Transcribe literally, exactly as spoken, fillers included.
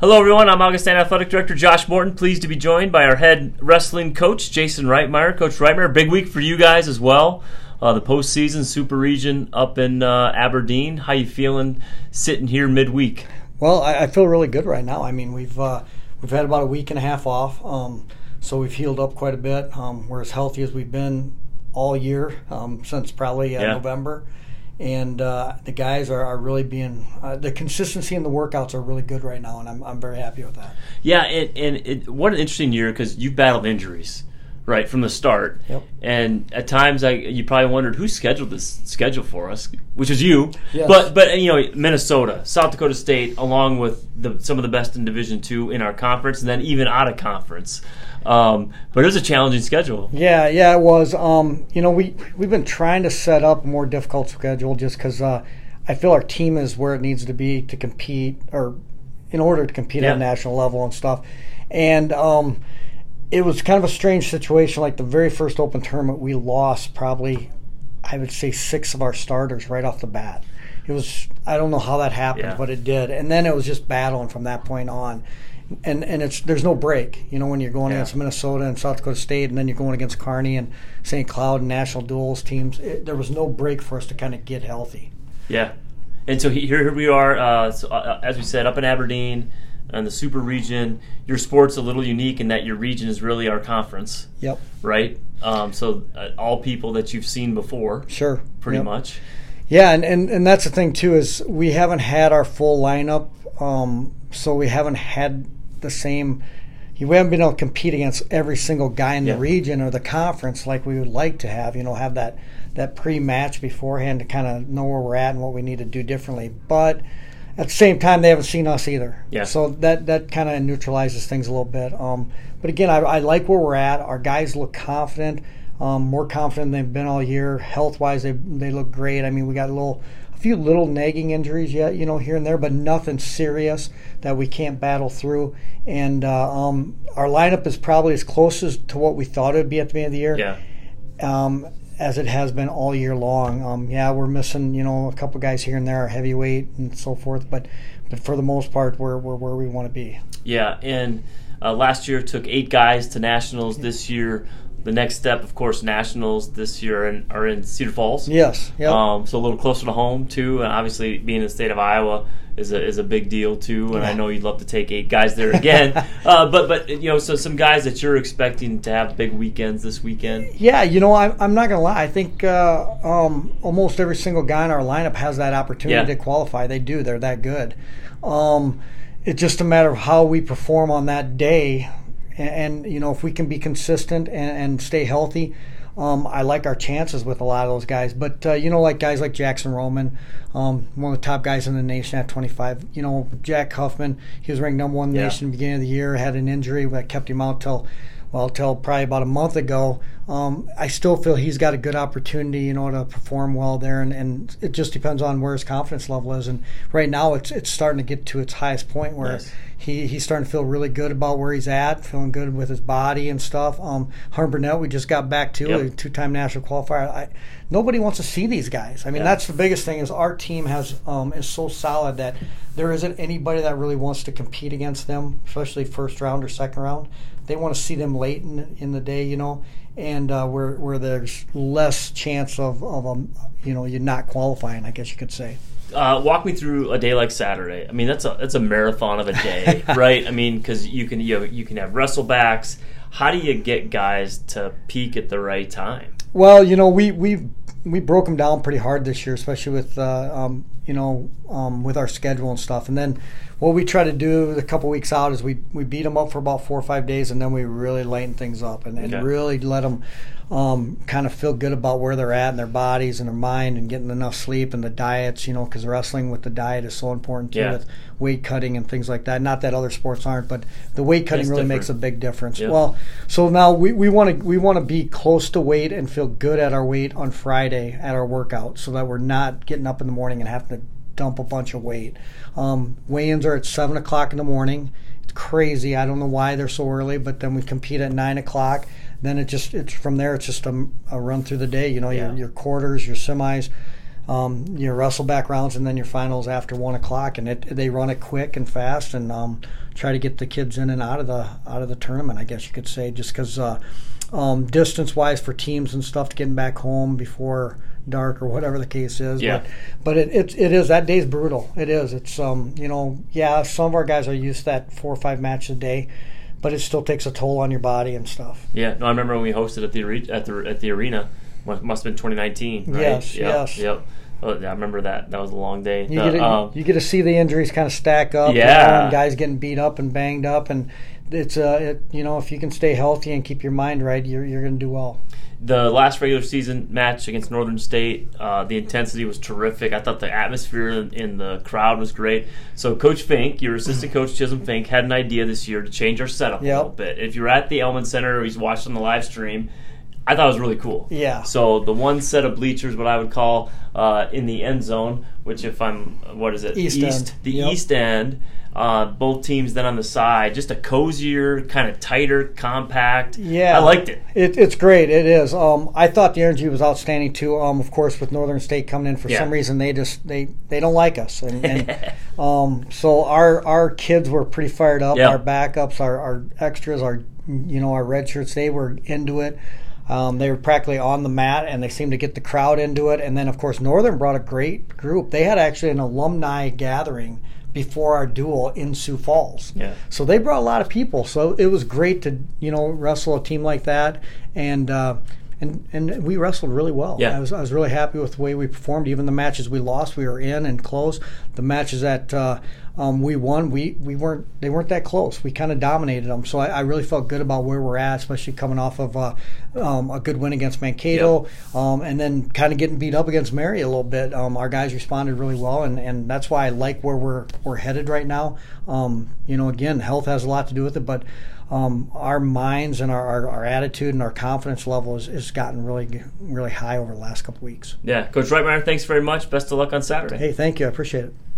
Hello, everyone. I'm Augustana Athletic Director Josh Morton. Pleased to be joined by our head wrestling coach, Jason Reitmeyer. Coach Reitmeyer, big week for you guys as well. Uh, the postseason Super Region up in uh, Aberdeen. How you feeling sitting here midweek? Well, I, I feel really good right now. I mean, we've uh, we've had about a week and a half off, um, so we've healed up quite a bit. Um, we're as healthy as we've been all year um, since probably uh, yeah. November. And uh, the guys are, are really being uh, – the consistency in the workouts are really good right now, and I'm I'm very happy with that. Yeah, and, and it, what an interesting year because you've battled injuries, right, from the start. Yep. And at times I, you probably wondered who scheduled this schedule for us, which is you. Yes. But, but you know, Minnesota, South Dakota State, along with the, some of the best in Division two in our conference, and then even out of conference. Um, but it was a challenging schedule. Yeah, yeah, it was. Um, you know, we, we've been trying to set up a more difficult schedule just because uh, I feel our team is where it needs to be to compete or in order to compete yeah. at a national level and stuff. And um, it was kind of a strange situation. Like the very first open tournament, we lost probably, I would say, six of our starters right off the bat. It was, I don't know how that happened, yeah. but it did. And then it was just battling from that point on. And and it's there's no break, you know, when you're going yeah. against Minnesota and South Dakota State, and then you're going against Kearney and Saint Cloud and National Duels teams. It, there was no break for us to kind of get healthy. Yeah, and so here, here we are, uh, so, uh, as we said, up in Aberdeen and the Super Region. Your sport's a little unique in that your region is really our conference. Yep. Right. Um, so uh, all people that you've seen before. Sure. Pretty yep. much. Yeah, and, and and that's the thing too is we haven't had our full lineup, um, so we haven't had the same we haven't been able to compete against every single guy in yeah. the region or the conference like we would like to have, you know, have that that pre-match beforehand to kind of know where we're at and what we need to do differently. But at the same time, they haven't seen us either. Yeah. So that that kind of neutralizes things a little bit. Um, but again, I, I like where we're at. Our guys look confident, um, more confident than they've been all year. Health-wise, they they look great. I mean, we got a little a few little nagging injuries yet, you know, here and there, but nothing serious that we can't battle through. And uh, um, our lineup is probably as close as to what we thought it would be at the beginning of the year. Yeah. Um, as it has been all year long. Um, yeah, we're missing, you know, a couple guys here and there, heavyweight and so forth, but but for the most part, we're we're where we want to be. Yeah, and uh, last year took eight guys to nationals. This year, the next step, of course, nationals this year are in, are in Cedar Falls. Yes. Yep. Um, so a little closer to home too, and obviously being in the state of Iowa is a is a big deal too. And yeah. I know you'd love to take eight guys there again. uh, but but you know, so some guys that you're expecting to have big weekends this weekend. Yeah, you know, I'm I'm not gonna lie. I think uh, um, almost every single guy in our lineup has that opportunity yeah. to qualify. They do. They're that good. Um, it's just a matter of how we perform on that day. And, and you know, if we can be consistent and, and stay healthy, um, I like our chances with a lot of those guys. But, uh, you know, like guys like Jackson Roman, um, one of the top guys in the nation at twenty-five. You know, Jack Huffman, he was ranked number one in the yeah. nation at the beginning of the year, had an injury that kept him out till, well, till probably about a month ago. Um, I still feel he's got a good opportunity, you know, to perform well there. And, and it just depends on where his confidence level is. And right now it's it's starting to get to its highest point where nice. He, he's starting to feel really good about where he's at, feeling good with his body and stuff. Um, Hunter Burnett, we just got back to, yep. a two-time national qualifier. I, nobody wants to see these guys. I mean, yeah. that's the biggest thing is our team has um, is so solid that there isn't anybody that really wants to compete against them, especially first round or second round. They want to see them late in, in the day, you know, and uh, where where there's less chance of, of um, you know, you're not qualifying, I guess you could say. Uh, walk me through a day like Saturday. I mean, that's a that's a marathon of a day, right? I mean, because you can you, know, you can have wrestlebacks. How do you get guys to peak at the right time? Well, you know, we we we broke them down pretty hard this year, especially with uh, um, you know um, with our schedule and stuff. And then what we try to do a couple weeks out is we we beat them up for about four or five days, and then we really lighten things up and, and okay. really let them um, kind of feel good about where they're at in their bodies and their mind and getting enough sleep and the diets, you know, because wrestling with the diet is so important too, yeah. with weight cutting and things like that. Not that other sports aren't, but the weight cutting It's really different. makes a big difference. Yep. Well, so now we we want to we want to be close to weight and feel good at our weight on Friday at our workout, so that we're not getting up in the morning and having to dump a bunch of weight. Um, weigh-ins are at seven o'clock in the morning. It's crazy. I don't know why they're so early, but then we compete at nine o'clock. Then it just it's from there. It's just a, a run through the day. You know, yeah. your your quarters, your semis, um, your wrestle back rounds, and then your finals after one o'clock. And it they run it quick and fast, and um, try to get the kids in and out of the out of the tournament, I guess you could say, just because uh, um, distance-wise for teams and stuff to getting back home before dark or whatever the case is. Yeah. But, but it, it it is that day's brutal. It is. It's um you know yeah some of our guys are used to that four or five matches a day, but it still takes a toll on your body and stuff. Yeah. No, I remember when we hosted at the are- at the at the arena. Must have been twenty nineteen. Right? Yes. Yep, yes. Yep. Oh, yeah, I remember that. That was a long day. You, The, get to, um, you get to see the injuries kind of stack up. Yeah. You know, and guys getting beat up and banged up, and it's uh, it, you know, if you can stay healthy and keep your mind right, you're you're going to do well. The last regular season match against Northern State, uh, the intensity was terrific. I thought the atmosphere in, in the crowd was great. So Coach Fink, your assistant coach Chisholm Fink, had an idea this year to change our setup Yep. a little bit. If you're at the Elman Center or you watched on the live stream, I thought it was really cool. Yeah. So the one set of bleachers, what I would call uh, in the end zone, which if I'm, what is it? East East end. The Yep. east end. Uh, both teams then on the side, just a cozier, kind of tighter, compact. Yeah, I liked it. it it's great. It is. Um, I thought the energy was outstanding too. Um, of course, with Northern State coming in for Yeah. some reason, they just they, they don't like us, and, and um, so our our kids were pretty fired up. Yeah. Our backups, our, our extras, our you know our red shirts, they were into it. Um, they were practically on the mat, and they seemed to get the crowd into it. And then, of course, Northern brought a great group. They had actually an alumni gathering before our duel in Sioux Falls. Yeah. So they brought a lot of people. So it was great to, you know, wrestle a team like that. And uh, and and we wrestled really well. Yeah. I was I was really happy with the way we performed. Even the matches we lost, we were in and close. The matches that uh, um, we won, we, we weren't they weren't that close. We kind of dominated them. So I, I really felt good about where we're at, especially coming off of uh, um, a good win against Mankato, Yep. um, and then kind of getting beat up against Mary a little bit. Um, our guys responded really well, and, and that's why I like where we're we're headed right now. Um, you know, again, health has a lot to do with it, but um, our minds and our, our, our attitude and our confidence level has, has gotten really really high over the last couple weeks. Yeah. Coach Reitmeyer, thanks very much. Best of luck on Saturday. Hey, thank you. I appreciate it.